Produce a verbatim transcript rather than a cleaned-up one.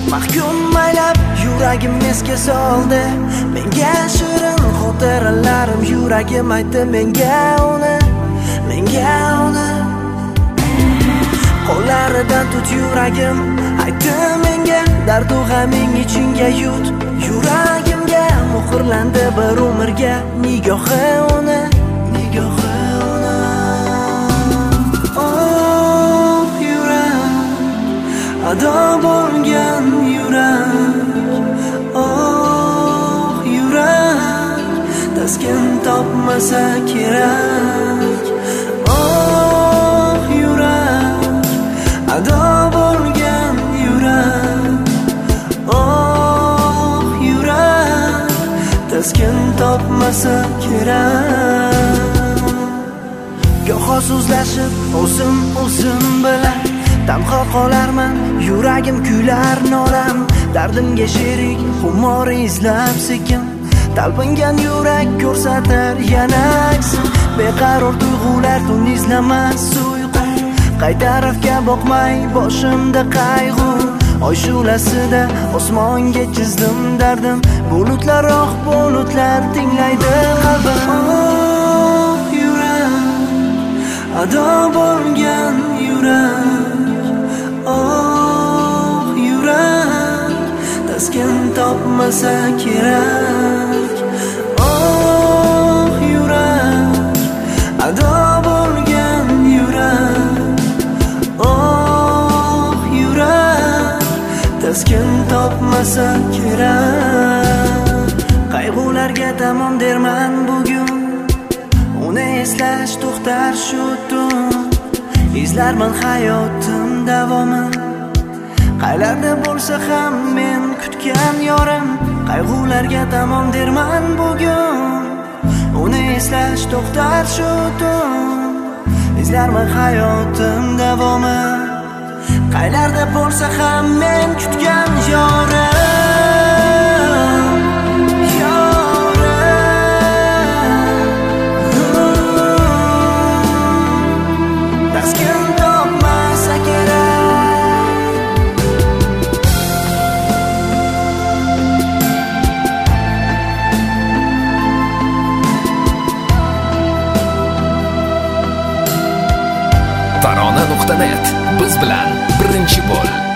mahkum maylab yuragim esga soldi. Menga shirin xotiralarim yuragim aytdi menga uni, menga uni. Qo'llaridan tut yuragim aytdi menga, dardu g'aming ichingga yut. Yuragimga muhrlandi bir umrga nigohi uni, nigohi uni. Oh yurak, ado bo'lgan yurak. Oh yurak, taskin topmasa kerak. Oh yurak, ado bo'lgan yurak. Oh yurak, taskin topmasa kerak. Goho so'zlashib o'zim o'zim bilan tanho qolarman, yuragim kuylar nolam. Dardimga sherik xumor izlab sekin, talpingan yurak ko'rsatar yana aksin. Beqaror tuyg'ular tun izlamas uyqu, qay tarafga boqmay boshimda qayg'u. Oy shulasida osmonga chizdim dardim, bulutlar oq bulutlar tinglaydi qalbim. Oh yurak, ado bo'lgan yurak. Oh yurak, taskin topmasa kerak. Oh yurak, ado bo'lgan yurak. Oh yurak, taskin topmasa kerak. Qayg'ularga tamom derman bugun, uni eslash to'xtar shu tun. Izlarman hayotim davomin, qaylarda bo'lsa ham men kutgan yorim. Qayg'ularga tamom derman bugun, uni eslash to'xtar shu tun. Izlarman hayotim davomin, qaylarda bo'lsa ham men kutgan yorim. Tarona nuqta net biz bilan birinchi bo'l.